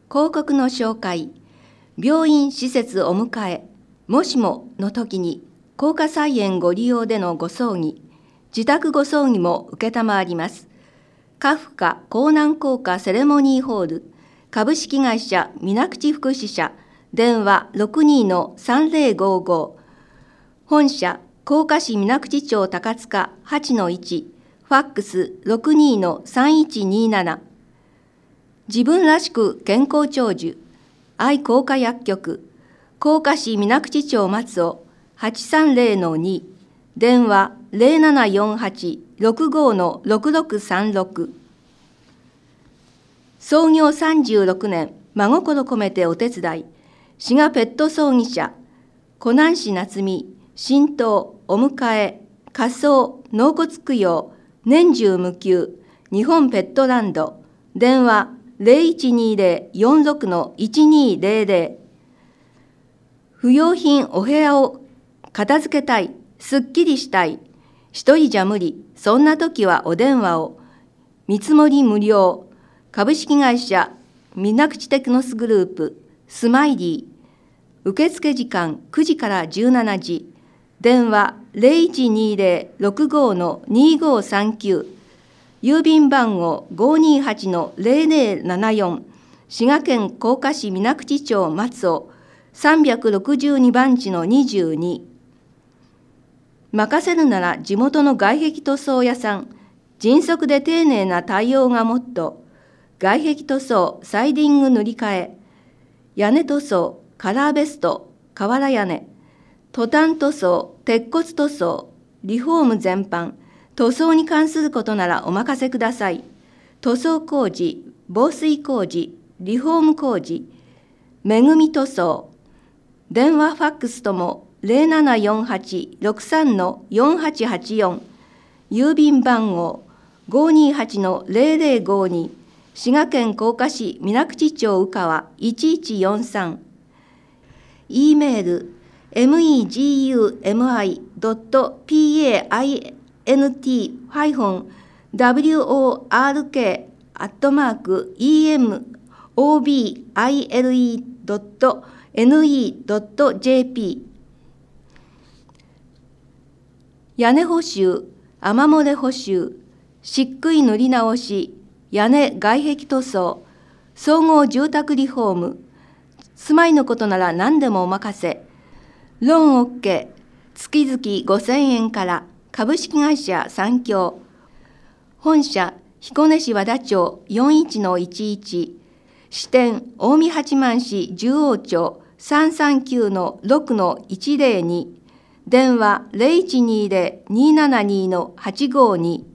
広告の紹介、病院施設お迎え、もしもの時に高価菜園ご利用でのご葬儀、自宅ご葬儀も承ります。カフカ江南高価セレモニーホール、株式会社水口福祉社、電話 62-3055、本社甲賀市水口町高塚 8-1、ファックス 62-3127。自分らしく健康長寿、愛甲賀薬局、甲賀市水口町松尾 830-2、電話 0748-65-6636。創業36年、真心込めてお手伝い、滋賀ペット葬儀社、湖南市夏美、神道、お迎え、火葬、納骨供養、年中無休、日本ペットランド、電話0120-46-1200。不用品お部屋を片付けたい、すっきりしたい、一人じゃ無理、そんな時はお電話を。見積もり無料、株式会社水口テクノスグループ、スマイリー。受付時間9時から17時。電話 0120-65-2539。郵便番号 528-0074。滋賀県甲賀市水口町松尾362番地の22。任せるなら地元の外壁塗装屋さん。迅速で丁寧な対応がモットー。外壁塗装、サイディング塗り替え、屋根塗装、カラーベスト、瓦屋根、トタン塗装、鉄骨塗装、リフォーム全般、塗装に関することならお任せください。塗装工事、防水工事、リフォーム工事、めぐみ塗装、電話ファックスとも0748-63-4884、郵便番号 528-0052、滋賀県甲賀市水口町宇川1143。e メール megwork.work@mobile.ne.jp。 屋根補修、雨漏れ補修、漆喰塗り直し、屋根外壁塗装、総合住宅リフォーム、住まいのことなら何でもお任せ。ローン OK、月々5000円から株式会社三共。本社彦根市和田町 41-11、支店近江八幡市十王町 339-6-102、電話 0120-272-852。